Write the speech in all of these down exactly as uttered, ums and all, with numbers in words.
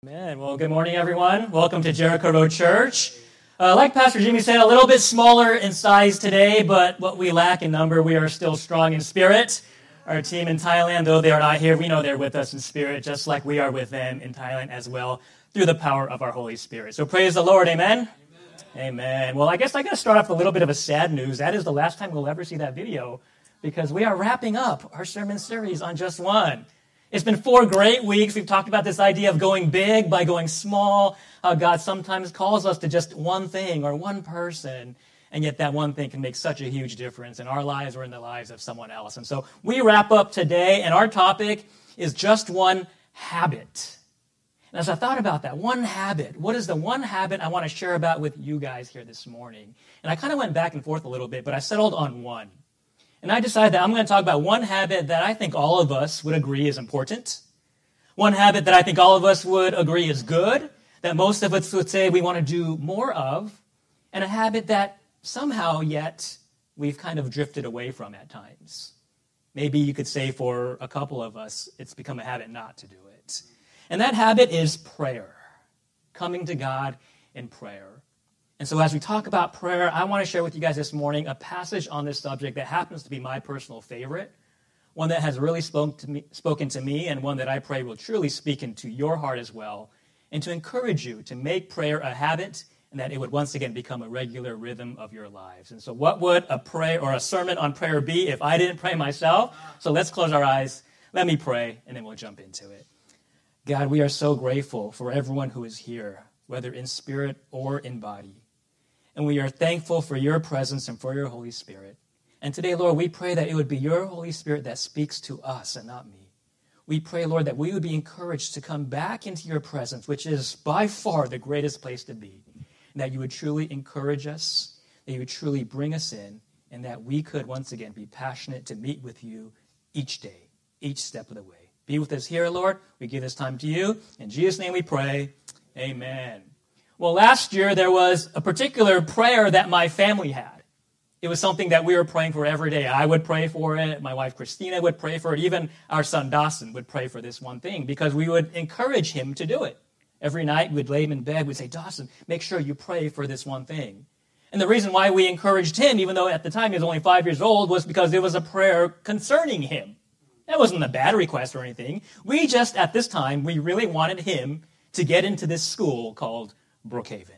Amen. Well, good morning, everyone. Welcome to Jericho Road Church. Uh, like Pastor Jimmy said, a little bit smaller in size today, but what we lack in number, we are still strong in spirit. Our team in Thailand, though they are not here, we know they're with us in spirit, just like we are with them in Thailand as well, through the power of our Holy Spirit. So praise the Lord, amen? Amen. Amen. Well, I guess I got to start off with a little bit of a sad news. That is the last time we'll ever see that video, because we are wrapping up our sermon series on Just One. It's been four great weeks. We've talked about this idea of going big by going small, how God sometimes calls us to just one thing or one person, and yet that one thing can make such a huge difference in our lives or in the lives of someone else. And so we wrap up today, and our topic is just one habit. And as I thought about that, one habit, what is the one habit I want to share about with you guys here this morning? And I kind of went back and forth a little bit, but I settled on one. And I decided that I'm going to talk about one habit that I think all of us would agree is important. One habit that I think all of us would agree is good, that most of us would say we want to do more of, and a habit that somehow yet we've kind of drifted away from at times. Maybe you could say for a couple of us, it's become a habit not to do it. And that habit is prayer, coming to God in prayer. And so as we talk about prayer, I want to share with you guys this morning a passage on this subject that happens to be my personal favorite, one that has really spoke to me, spoken to me, and one that I pray will truly speak into your heart as well, and to encourage you to make prayer a habit and that it would once again become a regular rhythm of your lives. And so what would a prayer or a sermon on prayer be if I didn't pray myself? So let's close our eyes, let me pray, and then we'll jump into it. God, we are so grateful for everyone who is here, whether in spirit or in body. And we are thankful for your presence and for your Holy Spirit. And today, Lord, we pray that it would be your Holy Spirit that speaks to us and not me. We pray, Lord, that we would be encouraged to come back into your presence, which is by far the greatest place to be. And that you would truly encourage us, that you would truly bring us in, and that we could once again be passionate to meet with you each day, each step of the way. Be with us here, Lord. We give this time to you. In Jesus' name we pray. Amen. Well, last year there was a particular prayer that my family had. It was something that we were praying for every day. I would pray for it. My wife Christina would pray for it. Even our son Dawson would pray for this one thing because we would encourage him to do it. Every night we'd lay him in bed. We'd say, Dawson, make sure you pray for this one thing. And the reason why we encouraged him, even though at the time he was only five years old, was because it was a prayer concerning him. That wasn't a bad request or anything. We just, at this time, we really wanted him to get into this school called Brookhaven.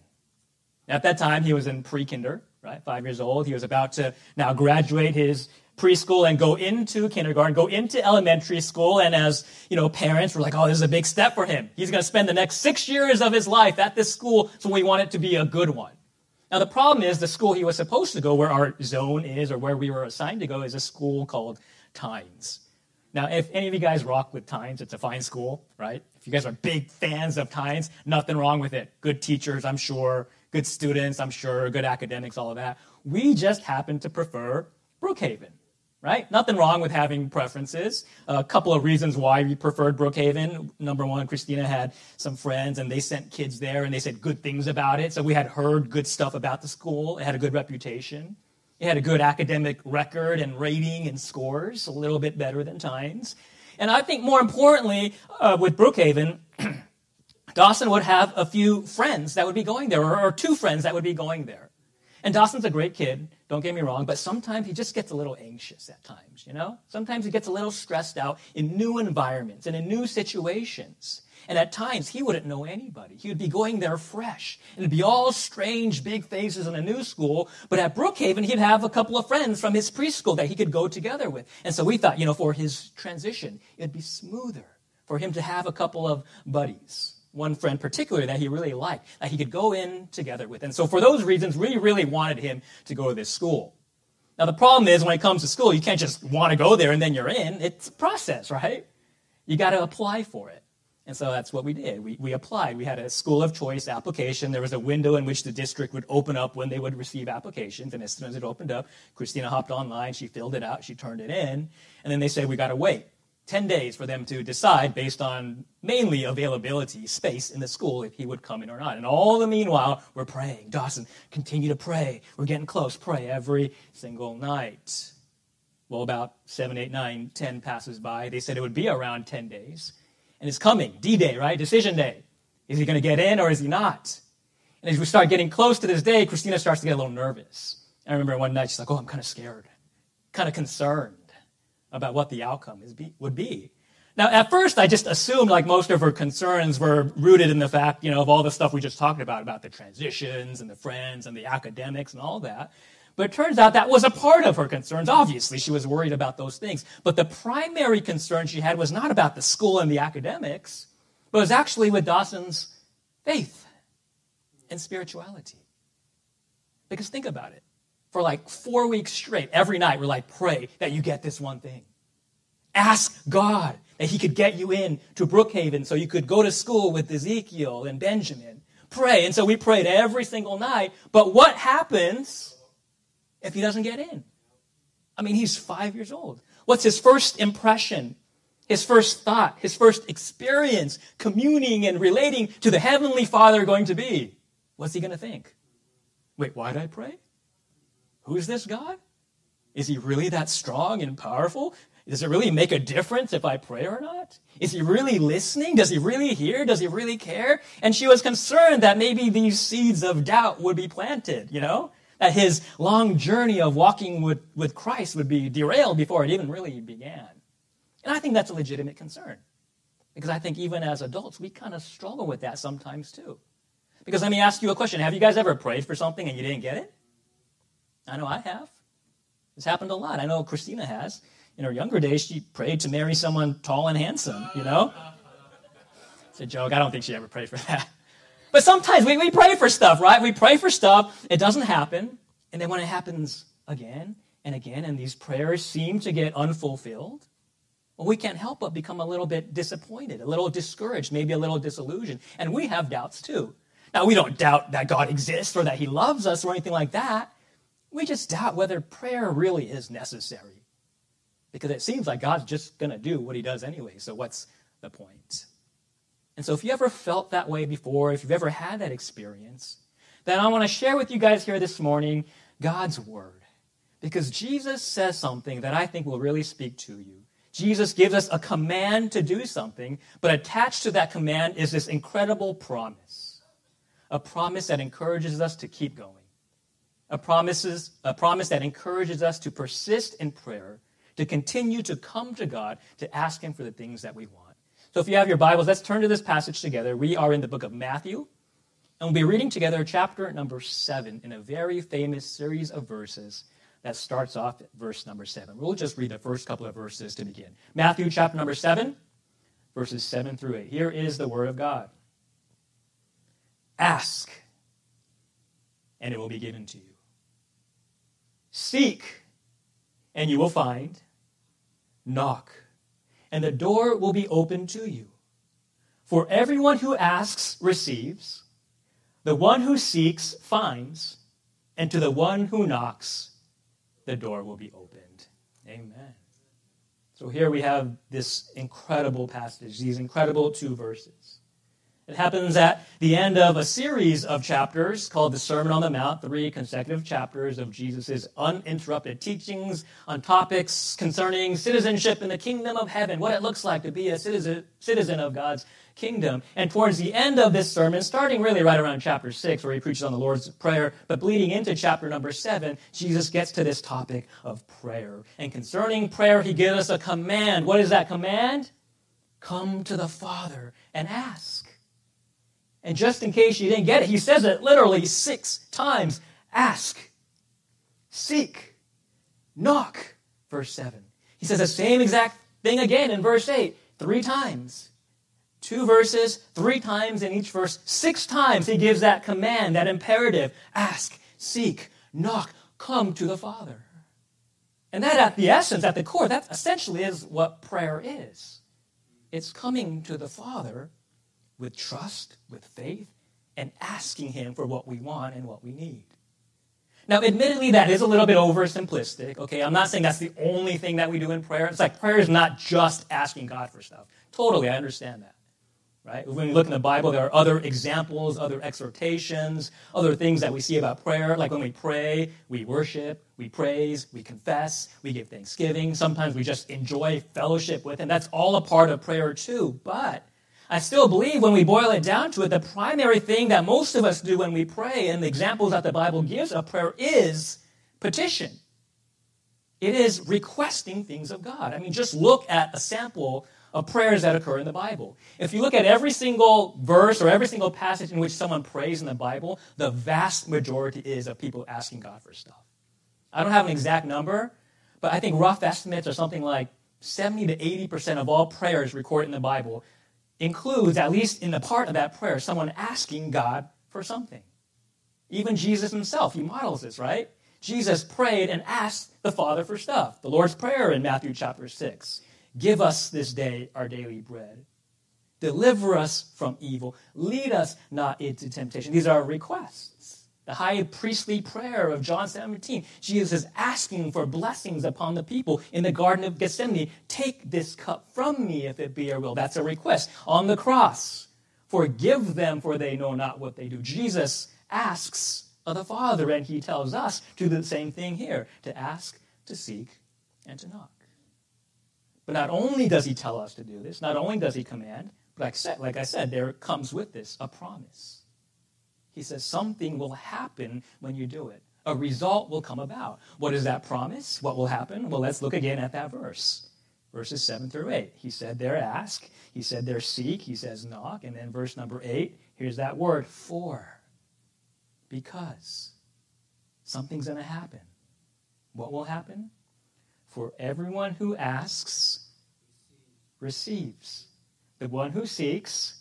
At that time, he was in pre-kinder, right? Five years old. He was about to now graduate his preschool and go into kindergarten, go into elementary school. And as, you know, parents were like, oh, this is a big step for him. He's going to spend the next six years of his life at this school, so we want it to be a good one. Now, the problem is the school he was supposed to go, where our zone is or where we were assigned to go, is a school called Tynes. Now, if any of you guys rock with Tynes, it's a fine school, right? If you guys are big fans of Tynes, nothing wrong with it. Good teachers, I'm sure. Good students, I'm sure. Good academics, all of that. We just happen to prefer Brookhaven, right? Nothing wrong with having preferences. A couple of reasons why we preferred Brookhaven. Number one, Christina had some friends, and they sent kids there, and they said good things about it. So we had heard good stuff about the school. It had a good reputation. It had a good academic record and rating and scores, a little bit better than Tynes. And I think more importantly, uh, with Brookhaven, Dawson would have a few friends that would be going there, or, or two friends that would be going there. And Dawson's a great kid, don't get me wrong, but sometimes he just gets a little anxious at times, you know? Sometimes he gets a little stressed out in new environments and in new situations. And at times, he wouldn't know anybody. He would be going there fresh. And it'd be all strange, big faces in a new school. But at Brookhaven, he'd have a couple of friends from his preschool that he could go together with. And so we thought, you know, for his transition, it'd be smoother for him to have a couple of buddies. One friend particularly that he really liked, that he could go in together with. And so for those reasons, we really wanted him to go to this school. Now, the problem is when it comes to school, you can't just want to go there and then you're in. It's a process, right? You got to apply for it. And so that's what we did. We we applied. We had a school of choice application. There was a window in which the district would open up when they would receive applications. And as soon as it opened up, Christina hopped online. She filled it out. She turned it in. And then they said, we got to wait ten days for them to decide based on mainly availability, space in the school, if he would come in or not. And all the meanwhile, we're praying. Dawson, continue to pray. We're getting close. Pray every single night. Well, about seven, eight, nine, ten passes by. They said it would be around ten days. And it's coming, D-Day, right? Decision day. Is he going to get in or is he not? And as we start getting close to this day, Christina starts to get a little nervous. I remember one night she's like, oh, I'm kind of scared, kind of concerned about what the outcome is be, would be. Now, at first, I just assumed like most of her concerns were rooted in the fact, you know, of all the stuff we just talked about, about the transitions and the friends and the academics and all that. But it turns out that was a part of her concerns. Obviously, she was worried about those things. But the primary concern she had was not about the school and the academics, but it was actually with Dawson's faith and spirituality. Because think about it. For like four weeks straight, every night, we're like, pray that you get this one thing. Ask God that he could get you in to Brookhaven so you could go to school with Ezekiel and Benjamin. Pray. And so we prayed every single night. But what happens if he doesn't get in? I mean, he's five years old. What's his first impression, his first thought, his first experience communing and relating to the Heavenly Father going to be? What's he going to think? Wait, why did I pray? Who's this God? Is he really that strong and powerful? Does it really make a difference if I pray or not? Is he really listening? Does he really hear? Does he really care? And she was concerned that maybe these seeds of doubt would be planted, you know? That his long journey of walking with, with Christ would be derailed before it even really began. And I think that's a legitimate concern. Because I think even as adults, we kind of struggle with that sometimes too. Because let me ask you a question. Have you guys ever prayed for something and you didn't get it? I know I have. It's happened a lot. I know Christina has. In her younger days, she prayed to marry someone tall and handsome, you know? It's a joke. I don't think she ever prayed for that. But sometimes we, we pray for stuff, right? We pray for stuff. It doesn't happen. And then when it happens again and again, and these prayers seem to get unfulfilled, well, we can't help but become a little bit disappointed, a little discouraged, maybe a little disillusioned. And we have doubts too. Now, we don't doubt that God exists or that he loves us or anything like that. We just doubt whether prayer really is necessary. Because it seems like God's just going to do what he does anyway. So what's the point? And so if you ever felt that way before, if you've ever had that experience, then I want to share with you guys here this morning God's word. Because Jesus says something that I think will really speak to you. Jesus gives us a command to do something, but attached to that command is this incredible promise. A promise that encourages us to keep going. A, promises, a promise that encourages us to persist in prayer, to continue to come to God, to ask him for the things that we want. So if you have your Bibles, let's turn to this passage together. We are in the book of Matthew, and we'll be reading together chapter number seven in a very famous series of verses that starts off at verse number seven. We'll just read the first couple of verses to begin. Matthew chapter number seven, verses seven through eight. Here is the word of God. Ask, and it will be given to you. Seek, and you will find. Knock, and the door will be opened to you. For everyone who asks receives, the one who seeks finds, and to the one who knocks, the door will be opened. Amen. So here we have this incredible passage, these incredible two verses. It happens at the end of a series of chapters called the Sermon on the Mount, three consecutive chapters of Jesus' uninterrupted teachings on topics concerning citizenship in the kingdom of heaven, what it looks like to be a citizen, citizen of God's kingdom. And towards the end of this sermon, starting really right around chapter six, where he preaches on the Lord's Prayer, but bleeding into chapter number seven, Jesus gets to this topic of prayer. And concerning prayer, he gives us a command. What is that command? Come to the Father and ask. And just in case you didn't get it, he says it literally six times. Ask, seek, knock, verse seven. He says the same exact thing again in verse eight, three times. Two verses, three times in each verse. Six times he gives that command, that imperative. Ask, seek, knock, come to the Father. And that at the essence, at the core, that essentially is what prayer is. It's coming to the Father with trust, with faith, and asking him for what we want and what we need. Now, admittedly, that is a little bit oversimplistic, okay? I'm not saying that's the only thing that we do in prayer. It's like prayer is not just asking God for stuff. Totally, I understand that, right? When we look in the Bible, there are other examples, other exhortations, other things that we see about prayer. Like when we pray, we worship, we praise, we confess, we give thanksgiving. Sometimes we just enjoy fellowship with him. That's all a part of prayer too, but I still believe when we boil it down to it, the primary thing that most of us do when we pray, and the examples that the Bible gives of prayer, is petition. It is requesting things of God. I mean, just look at a sample of prayers that occur in the Bible. If you look at every single verse or every single passage in which someone prays in the Bible, the vast majority is of people asking God for stuff. I don't have an exact number, but I think rough estimates are something like seventy to eighty percent of all prayers recorded in the Bible includes, at least in the part of that prayer, someone asking God for something. Even Jesus himself, he models this, right? Jesus prayed and asked the Father for stuff. The Lord's Prayer in Matthew chapter six. Give us this day our daily bread. Deliver us from evil. Lead us not into temptation. These are requests. The high priestly prayer of John seventeen. Jesus is asking for blessings upon the people in the Garden of Gethsemane. Take this cup from me if it be your will. That's a request. On the cross, forgive them for they know not what they do. Jesus asks of the Father, and he tells us to do the same thing here, to ask, to seek, and to knock. But not only does he tell us to do this, not only does he command, but like I said, like I said there comes with this a promise. He says something will happen when you do it. A result will come about. What is that promise? What will happen? Well, let's look again at that verse. Verses seven through eight. He said there ask. He said there seek. He says knock. And then verse number eight, here's that word, for. Because something's going to happen. What will happen? For everyone who asks, receives. The one who seeks,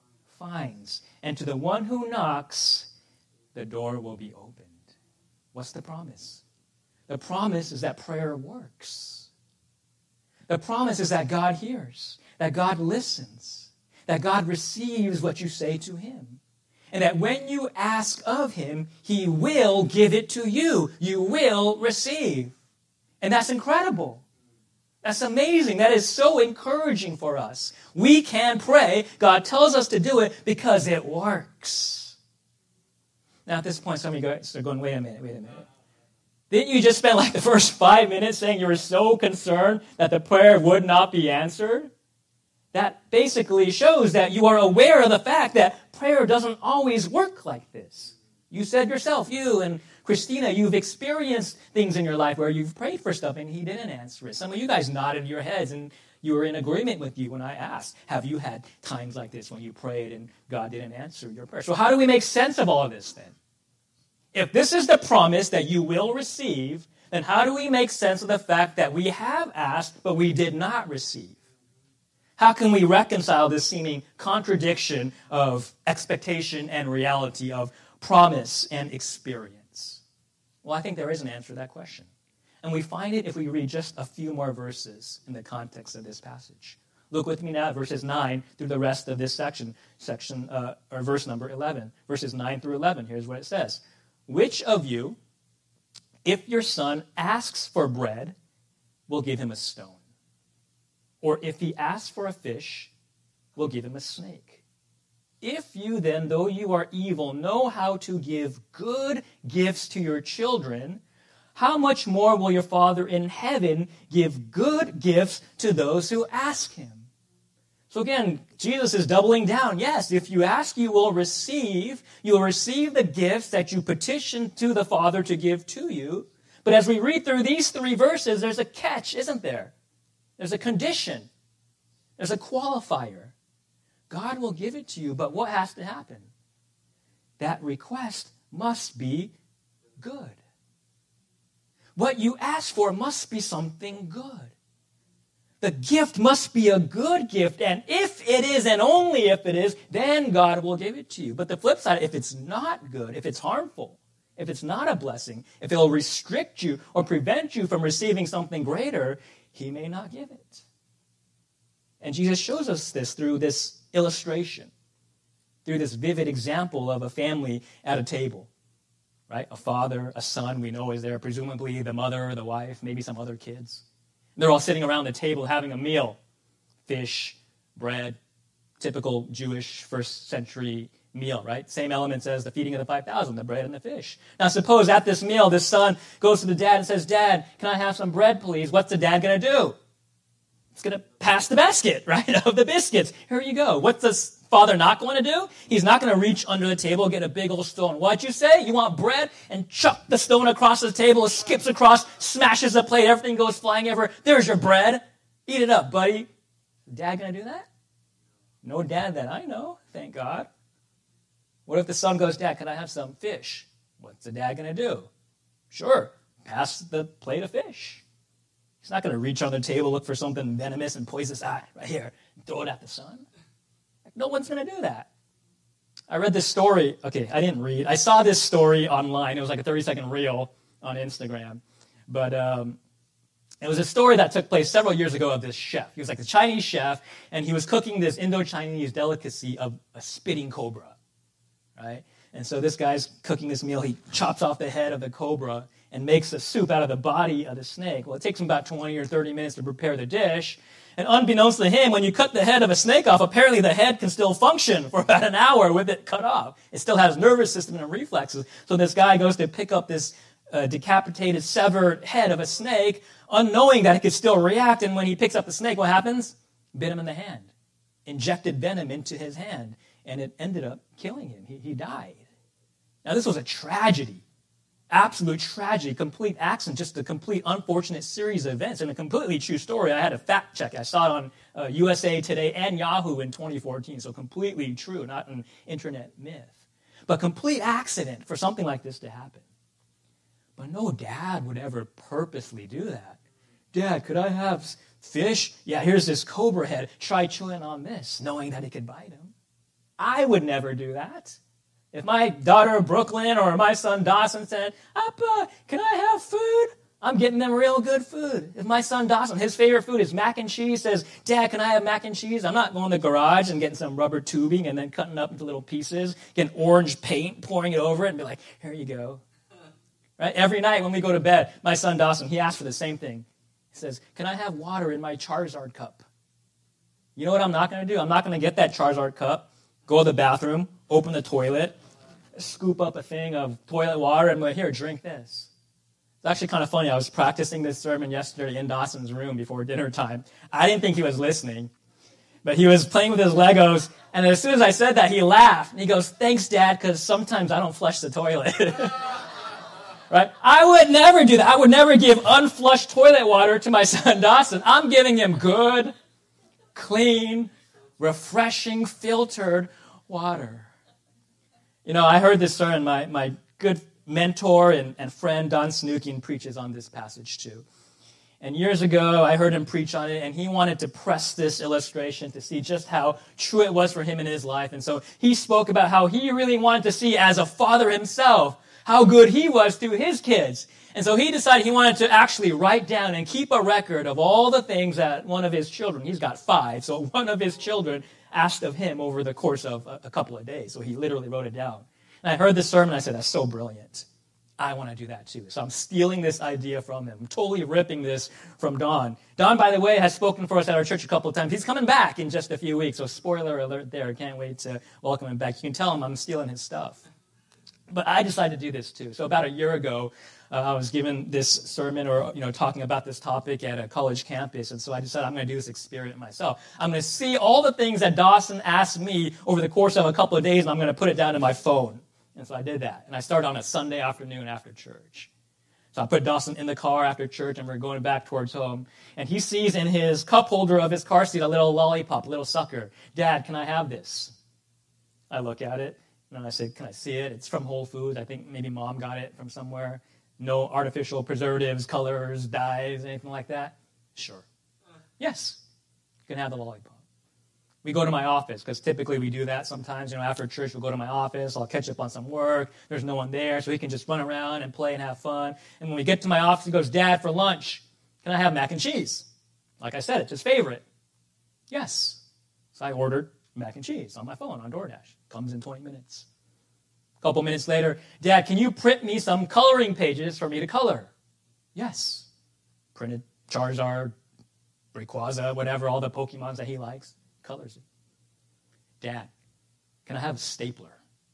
finds. And to the one who knocks, the door will be opened. What's the promise? The promise is that prayer works. The promise is that God hears, that God listens, that God receives what you say to him. And that when you ask of him, he will give it to you. You will receive. And that's incredible. That's amazing. That is so encouraging for us. We can pray. God tells us to do it because it works. Now at this point, some of you guys are going, wait a minute, wait a minute. Didn't you just spend like the first five minutes saying you were so concerned that the prayer would not be answered? That basically shows that you are aware of the fact that prayer doesn't always work like this. You said yourself, you and Christina, you've experienced things in your life where you've prayed for stuff and he didn't answer it. Some of you guys nodded your heads and you were in agreement with you when I asked, have you had times like this when you prayed and God didn't answer your prayer? So how do we make sense of all of this then? If this is the promise that you will receive, then how do we make sense of the fact that we have asked but we did not receive? How can we reconcile this seeming contradiction of expectation and reality, of promise and experience? Well, I think there is an answer to that question. And we find it if we read just a few more verses in the context of this passage. Look with me now at verses nine through the rest of this section, section uh, or verse number eleven. Verses nine through eleven, here's what it says. Which of you, if your son asks for bread, will give him a stone? Or if he asks for a fish, will give him a snake? If you then, though you are evil, know how to give good gifts to your children, how much more will your Father in heaven give good gifts to those who ask him? So again, Jesus is doubling down. Yes, if you ask, you will receive. You will receive the gifts that you petition to the Father to give to you. But as we read through these three verses, there's a catch, isn't there? There's a condition. There's a qualifier. God will give it to you, but what has to happen? That request must be good. What you ask for must be something good. The gift must be a good gift, and if it is, and only if it is, then God will give it to you. But the flip side, if it's not good, if it's harmful, if it's not a blessing, if it'll restrict you or prevent you from receiving something greater, he may not give it. And Jesus shows us this through this illustration, through this vivid example of a family at a table, right? A father, a son, we know is there, presumably the mother, the wife, maybe some other kids. They're all sitting around the table having a meal. Fish, bread, typical Jewish first century meal, right? Same elements as the feeding of the five thousand, the bread and the fish. Now suppose at this meal, this son goes to the dad and says, Dad, can I have some bread, please? What's the dad going to do? He's going to pass the basket, right, of the biscuits. Here you go. What's the father not going to do? He's not going to reach under the table, get a big old stone. What'd you say? You want bread? And chuck the stone across the table. It skips across, smashes the plate. Everything goes flying everywhere. There's your bread. Eat it up, buddy. Dad going to do that? No dad that I know, thank God. What if the son goes, Dad, can I have some fish? What's the dad going to do? Sure, pass the plate of fish. He's not going to reach on the table, look for something venomous and poisonous, ah, right here, and throw it at the son. No one's going to do that. I read this story. Okay, I didn't read. I saw this story online. It was like a thirty-second reel on Instagram. But um, it was a story that took place several years ago of this chef. He was like a Chinese chef, and he was cooking this Indo-Chinese delicacy of a spitting cobra, right? And so this guy's cooking this meal. He chops off the head of the cobra and makes a soup out of the body of the snake. Well, it takes him about twenty or thirty minutes to prepare the dish. And unbeknownst to him, when you cut the head of a snake off, apparently the head can still function for about an hour with it cut off. It still has nervous system and reflexes. So this guy goes to pick up this uh, decapitated, severed head of a snake, unknowing that it could still react. And when he picks up the snake, what happens? Bit him in the hand. Injected venom into his hand. And it ended up killing him. He, he died. Now, this was a tragedy. Absolute tragedy, complete accident, just a complete unfortunate series of events, and a completely true story. I had a fact check. I saw it on uh, U S A Today and Yahoo in twenty fourteen, so completely true, not an internet myth. But complete accident for something like this to happen. But no dad would ever purposely do that. Dad, could I have fish? Yeah, here's this cobra head. Try chewing on this, knowing that it could bite him. I would never do that. If my daughter Brooklyn or my son Dawson said, Appa, can I have food? I'm getting them real good food. If my son Dawson, his favorite food is mac and cheese, says, Dad, can I have mac and cheese? I'm not going to the garage and getting some rubber tubing and then cutting up into little pieces, getting orange paint, pouring it over it, and be like, here you go. Right? Every night when we go to bed, my son Dawson, he asks for the same thing. He says, can I have water in my Charizard cup? You know what I'm not going to do? I'm not going to get that Charizard cup, go to the bathroom, open the toilet, scoop up a thing of toilet water, and like, here, drink this. It's actually kind of funny. I was practicing this sermon yesterday in Dawson's room before dinner time. I didn't think he was listening, but he was playing with his Legos, and as soon as I said that, he laughed. And he goes, thanks, Dad, because sometimes I don't flush the toilet. Right? I would never do that. I would never give unflushed toilet water to my son Dawson. I'm giving him good, clean, refreshing, filtered water. You know, I heard this sermon. My, my good mentor and, and friend, Don Snookien, preaches on this passage too. And years ago, I heard him preach on it, and he wanted to press this illustration to see just how true it was for him in his life. And so he spoke about how he really wanted to see, as a father himself, how good he was to his kids. And so he decided he wanted to actually write down and keep a record of all the things that one of his children, he's got five, so one of his children asked of him over the course of a, a couple of days. So he literally wrote it down. And I heard this sermon, and I said, that's so brilliant. I want to do that too. So I'm stealing this idea from him. I'm totally ripping this from Don. Don, by the way, has spoken for us at our church a couple of times. He's coming back in just a few weeks. So spoiler alert there. Can't wait to welcome him back. You can tell him I'm stealing his stuff. But I decided to do this too. So about a year ago, uh, I was given this sermon, or you know, talking about this topic at a college campus, and so I decided I'm going to do this experiment myself. I'm going to see all the things that Dawson asked me over the course of a couple of days, and I'm going to put it down in my phone. And so I did that, and I started on a Sunday afternoon after church. So I put Dawson in the car after church, and we're going back towards home, and he sees in his cup holder of his car seat a little lollipop, a little sucker. Dad, can I have this? I look at it. And I said, can I see it? It's from Whole Foods. I think maybe Mom got it from somewhere. No artificial preservatives, colors, dyes, anything like that? Sure. Yes, you can have the lollipop. We go to my office, because typically we do that sometimes. You know, after church, we'll go to my office. I'll catch up on some work. There's no one there, so he can just run around and play and have fun. And when we get to my office, he goes, Dad, for lunch, can I have mac and cheese? Like I said, it's his favorite. Yes. So I ordered mac and cheese on my phone on DoorDash. Comes in twenty minutes. A couple minutes later, Dad, can you print me some coloring pages for me to color? Yes. Printed Charizard, Rayquaza, whatever, all the Pokemons that he likes. Colors it. Dad, can I have a stapler?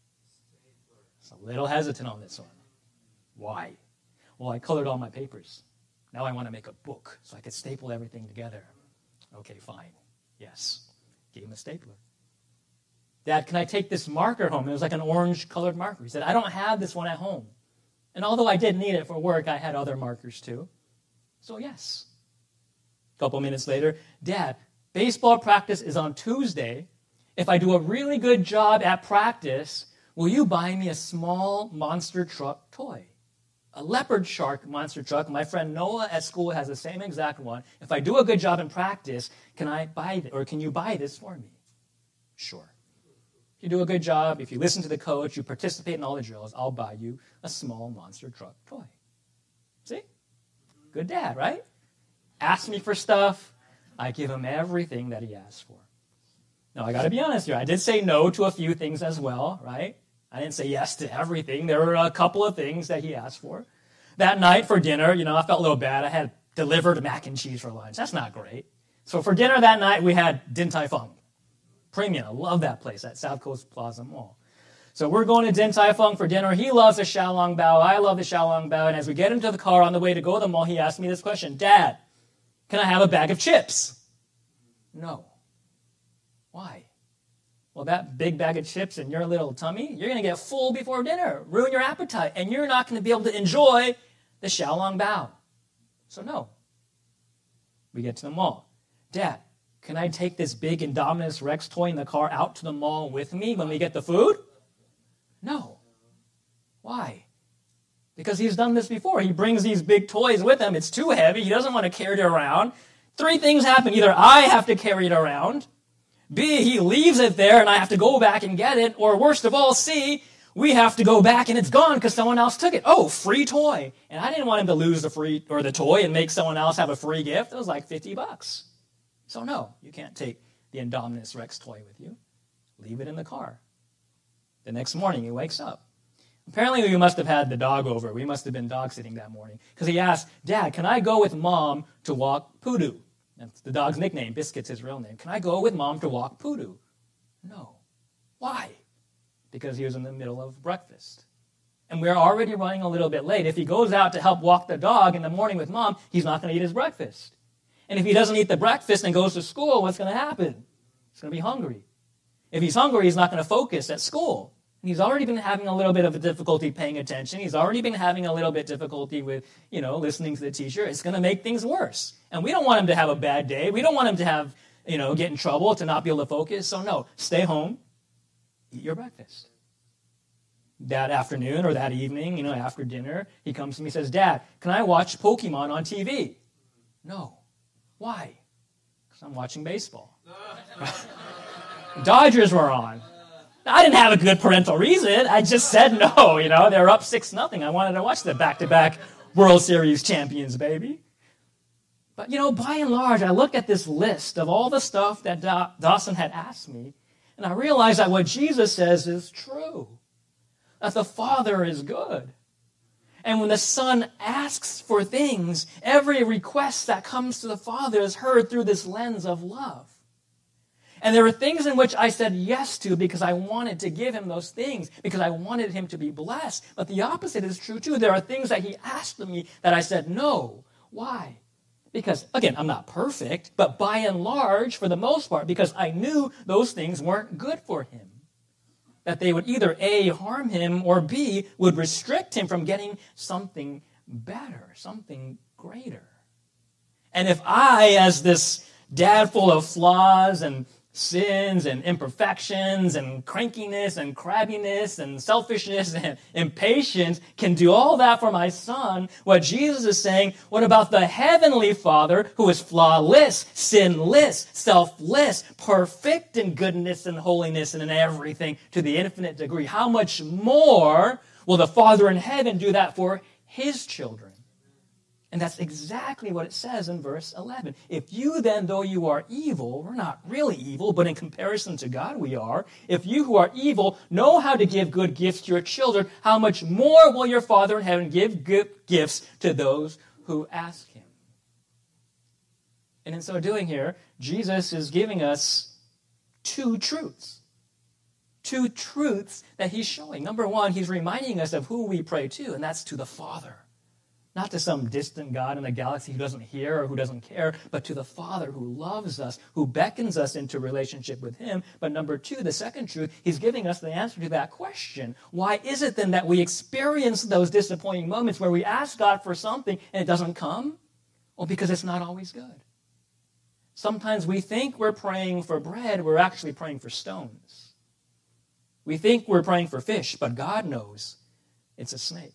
It's a little hesitant on this one. Why? Well, I colored all my papers. Now I want to make a book so I can staple everything together. Okay, fine. Yes. Gave him a stapler. Dad, can I take this marker home? It was like an orange-colored marker. He said, I don't have this one at home. And although I did need it for work, I had other markers too. So yes. A couple minutes later, Dad, baseball practice is on Tuesday. If I do a really good job at practice, will you buy me a small monster truck toy? A leopard shark monster truck. My friend Noah at school has the same exact one. If I do a good job in practice, can I buy it, or can you buy this for me? Sure. If you do a good job, if you listen to the coach, you participate in all the drills, I'll buy you a small monster truck toy. See? Good dad, right? Asks me for stuff, I give him everything that he asks for. Now, I got to be honest here. I did say no to a few things as well, right? I didn't say yes to everything. There were a couple of things that he asked for. That night for dinner, you know, I felt a little bad. I had delivered mac and cheese for lunch. That's not great. So for dinner that night, we had Din Tai Fung. Premium. I love that place at South Coast Plaza Mall. So we're going to Din Tai Fung for dinner. He loves the Xiaolong Bao. I love the Xiaolong Bao. And as we get into the car on the way to go to the mall, he asked me this question. Dad, can I have a bag of chips? No. Why? Well, that big bag of chips in your little tummy, you're going to get full before dinner, ruin your appetite, and you're not going to be able to enjoy the Xiaolong Bao. So no. We get to the mall. Dad, can I take this big Indominus Rex toy in the car out to the mall with me when we get the food? No. Why? Because he's done this before. He brings these big toys with him. It's too heavy. He doesn't want to carry it around. Three things happen. Either I have to carry it around, B, he leaves it there and I have to go back and get it, or worst of all, C, we have to go back and it's gone because someone else took it. Oh, free toy. And I didn't want him to lose the free or the toy and make someone else have a free gift. It was like fifty bucks. So no, you can't take the Indominus Rex toy with you. Leave it in the car. The next morning he wakes up. Apparently we must have had the dog over. We must have been dog sitting that morning because he asked, Dad, can I go with Mom to walk Poodoo? That's the dog's nickname. Biscuit's his real name. Can I go with Mom to walk Poodoo? No. Why? Because he was in the middle of breakfast. And we're already running a little bit late. If he goes out to help walk the dog in the morning with Mom, he's not going to eat his breakfast. And if he doesn't eat the breakfast and goes to school, what's going to happen? He's going to be hungry. If he's hungry, he's not going to focus at school. And he's already been having a little bit of a difficulty paying attention. He's already been having a little bit difficulty with, you know, listening to the teacher. It's going to make things worse. And we don't want him to have a bad day. We don't want him to have, you know, get in trouble, to not be able to focus. So no, stay home, eat your breakfast. That afternoon or that evening, you know, after dinner, he comes to me and says, Dad, can I watch Pokemon on T V? No. Why? Because I'm watching baseball. Dodgers were on. I didn't have a good parental reason. I just said no, you know. They're up six nothing. I wanted to watch the back-to-back World Series champions, baby. But, you know, by and large, I looked at this list of all the stuff that Da- Dawson had asked me, and I realized that what Jesus says is true, that the Father is good. And when the Son asks for things, every request that comes to the Father is heard through this lens of love. And there were things in which I said yes to because I wanted to give him those things, because I wanted him to be blessed. But the opposite is true too. There are things that he asked of me that I said no. Why? Because, again, I'm not perfect, but by and large, for the most part, because I knew those things weren't good for him. That they would either A, harm him, or B, would restrict him from getting something better, something greater. And if I, as this dad full of flaws and sins and imperfections and crankiness and crabbiness and selfishness and impatience can do all that for my son, what Jesus is saying, what about the heavenly Father who is flawless, sinless, selfless, perfect in goodness and holiness and in everything to the infinite degree? How much more will the Father in heaven do that for his children? And that's exactly what it says in verse eleven. If you then, though you are evil, we're not really evil, but in comparison to God we are. If you who are evil know how to give good gifts to your children, how much more will your Father in heaven give good gifts to those who ask him? And in so doing here, Jesus is giving us two truths. Two truths that he's showing. Number one, he's reminding us of who we pray to, and that's to the Father. Not to some distant God in the galaxy who doesn't hear or who doesn't care, but to the Father who loves us, who beckons us into relationship with him. But number two, the second truth, he's giving us the answer to that question. Why is it then that we experience those disappointing moments where we ask God for something and it doesn't come? Well, because it's not always good. Sometimes we think we're praying for bread, we're actually praying for stones. We think we're praying for fish, but God knows it's a snake.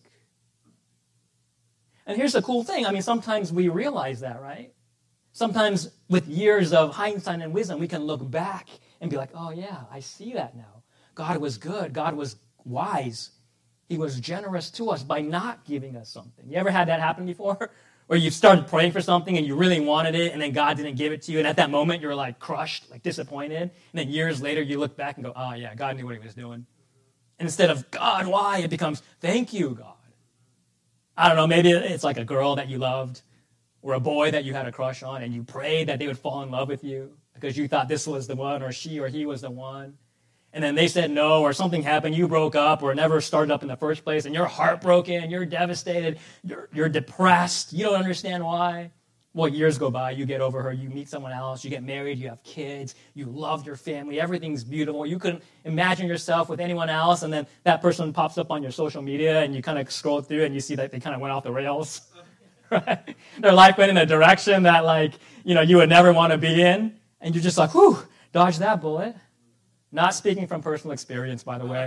And here's the cool thing. I mean, sometimes we realize that, right? Sometimes with years of hindsight and wisdom, we can look back and be like, oh, yeah, I see that now. God was good. God was wise. He was generous to us by not giving us something. You ever had that happen before? Where you started praying for something and you really wanted it, and then God didn't give it to you, and at that moment you're like crushed, like disappointed, and then years later you look back and go, oh, yeah, God knew what he was doing. And instead of, God, why? It becomes, thank you, God. I don't know, maybe it's like a girl that you loved or a boy that you had a crush on and you prayed that they would fall in love with you because you thought this was the one or she or he was the one. And then they said no or something happened, you broke up or never started up in the first place and you're heartbroken, you're devastated, you're, you're depressed, you don't understand why. Well, years go by, you get over her, you meet someone else, you get married, you have kids, you love your family, everything's beautiful. You couldn't imagine yourself with anyone else, and then that person pops up on your social media, and you kind of scroll through, and you see that they kind of went off the rails. Right? Their life went in a direction that, like, you know, you would never want to be in, and you're just like, whew, dodge that bullet. Not speaking from personal experience, by the way.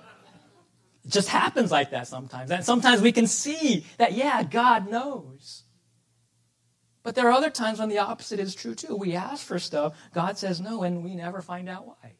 It just happens like that sometimes. And sometimes we can see that, yeah, God knows. But there are other times when the opposite is true too. We ask for stuff, God says no, and we never find out why.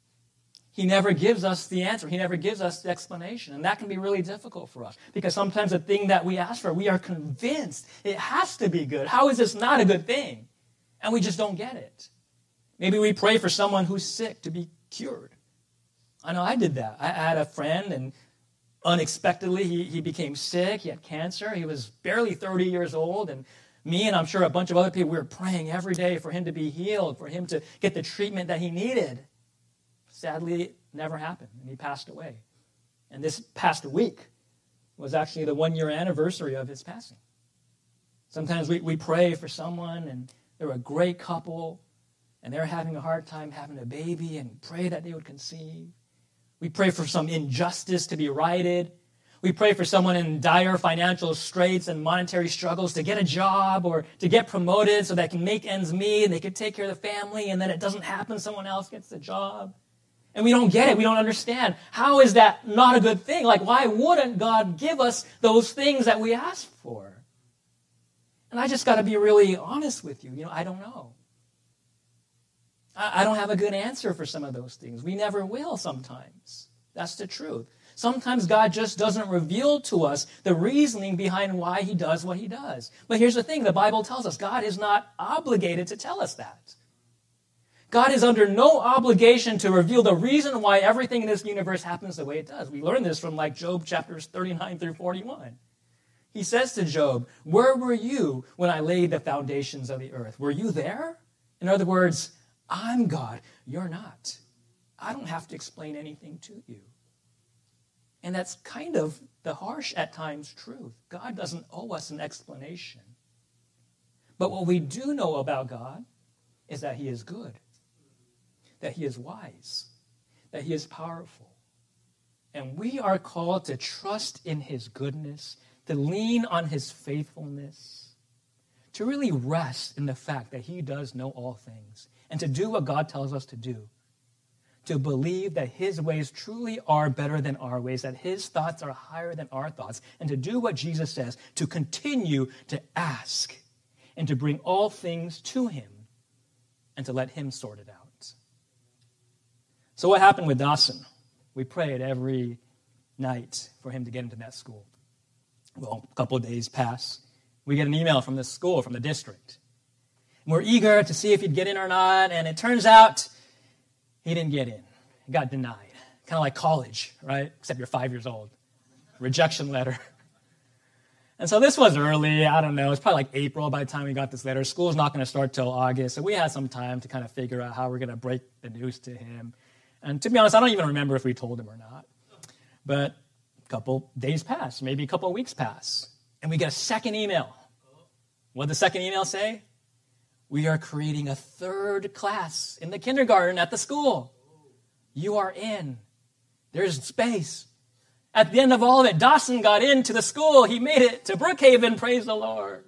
He never gives us the answer. He never gives us the explanation. And that can be really difficult for us because sometimes the thing that we ask for, we are convinced it has to be good. How is this not a good thing? And we just don't get it. Maybe we pray for someone who's sick to be cured. I know I did that. I had a friend, and unexpectedly he, he became sick. He had cancer. He was barely thirty years old, and me and I'm sure a bunch of other people, we were praying every day for him to be healed, for him to get the treatment that he needed. Sadly, it never happened, and he passed away. And this past week was actually the one-year anniversary of his passing. Sometimes we, we pray for someone, and they're a great couple, and they're having a hard time having a baby, and pray that they would conceive. We pray for some injustice to be righted. We pray for someone in dire financial straits and monetary struggles to get a job or to get promoted so they can make ends meet and they can take care of the family, and then it doesn't happen, someone else gets the job. And we don't get it. We don't understand. How is that not a good thing? Like, why wouldn't God give us those things that we ask for? And I just got to be really honest with you. You know, I don't know. I, I don't have a good answer for some of those things. We never will sometimes. That's the truth. Sometimes God just doesn't reveal to us the reasoning behind why he does what he does. But here's the thing. The Bible tells us God is not obligated to tell us that. God is under no obligation to reveal the reason why everything in this universe happens the way it does. We learn this from like Job chapters thirty-nine through forty-one. He says to Job, where were you when I laid the foundations of the earth? Were you there? In other words, I'm God. You're not. I don't have to explain anything to you. And that's kind of the harsh, at times, truth. God doesn't owe us an explanation. But what we do know about God is that he is good, that he is wise, that he is powerful. And we are called to trust in his goodness, to lean on his faithfulness, to really rest in the fact that he does know all things, and to do what God tells us to do. To believe that his ways truly are better than our ways, that his thoughts are higher than our thoughts, and to do what Jesus says, to continue to ask and to bring all things to him and to let him sort it out. So what happened with Dawson? We prayed every night for him to get into that school. Well, a couple of days pass. We get an email from the school, from the district. And we're eager to see if he'd get in or not, and it turns out he didn't get in. He got denied. Kind of like college, right? Except you're five years old. Rejection letter. And so this was early. I don't know. It's probably like April by the time we got this letter. School's not going to start till August. So we had some time to kind of figure out how we're going to break the news to him. And to be honest, I don't even remember if we told him or not. But a couple days pass, maybe a couple weeks pass. And we get a second email. What did the second email say? We are creating a third class in the kindergarten at the school. You are in. There's space. At the end of all of it, Dawson got into the school. He made it to Brookhaven. Praise the Lord.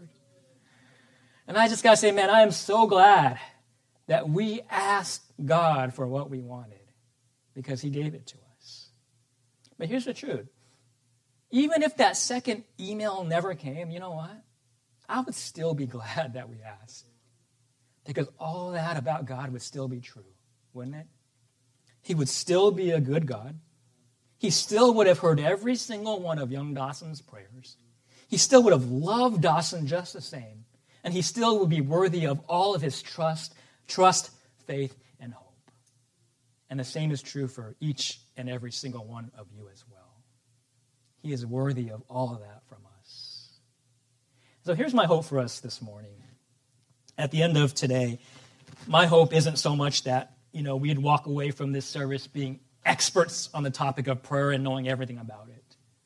And I just got to say, man, I am so glad that we asked God for what we wanted because he gave it to us. But here's the truth. Even if that second email never came, you know what? I would still be glad that we asked. Because all that about God would still be true, wouldn't it? He would still be a good God. He still would have heard every single one of young Dawson's prayers. He still would have loved Dawson just the same. And he still would be worthy of all of his trust, trust, faith, and hope. And the same is true for each and every single one of you as well. He is worthy of all of that from us. So here's my hope for us this morning. At the end of today, my hope isn't so much that, you know, we'd walk away from this service being experts on the topic of prayer and knowing everything about it.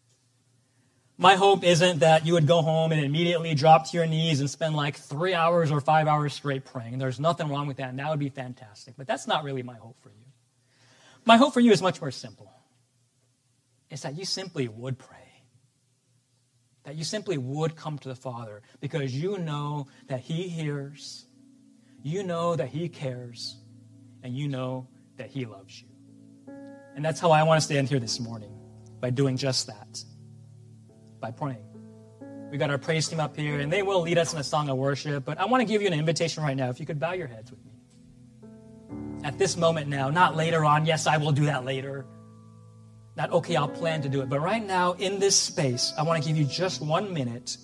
My hope isn't that you would go home and immediately drop to your knees and spend like three hours or five hours straight praying. There's nothing wrong with that, and that would be fantastic. But that's not really my hope for you. My hope for you is much more simple. It's that you simply would pray. That you simply would come to the Father because you know that he hears, you know that he cares, and you know that he loves you. And that's how I want to stand here this morning, by doing just that, by praying. We got our praise team up here, and they will lead us in a song of worship, but I want to give you an invitation right now, if you could bow your heads with me. At this moment now, not later on, yes, I will do that later. Not, okay, I'll plan to do it. But right now, in this space, I want to give you just one minute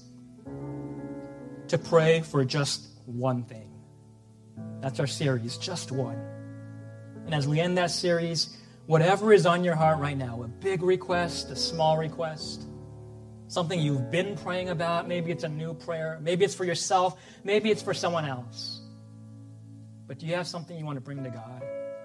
to pray for just one thing. That's our series, just one. And as we end that series, whatever is on your heart right now, a big request, a small request, something you've been praying about, maybe it's a new prayer, maybe it's for yourself, maybe it's for someone else. But do you have something you want to bring to God?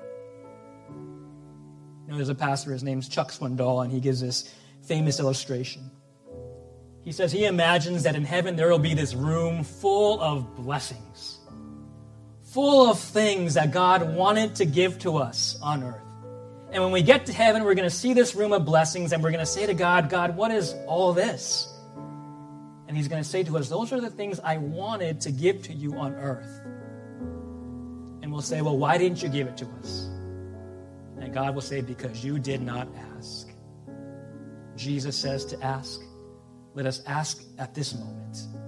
You know, there's a pastor, his name's Chuck Swindoll, and he gives this famous illustration. He says he imagines that in heaven there will be this room full of blessings, full of things that God wanted to give to us on earth. And when we get to heaven, we're going to see this room of blessings, and we're going to say to God, God, what is all this? And he's going to say to us, those are the things I wanted to give to you on earth. And we'll say, well, why didn't you give it to us? And God will say, because you did not ask. Jesus says to ask. Let us ask at this moment.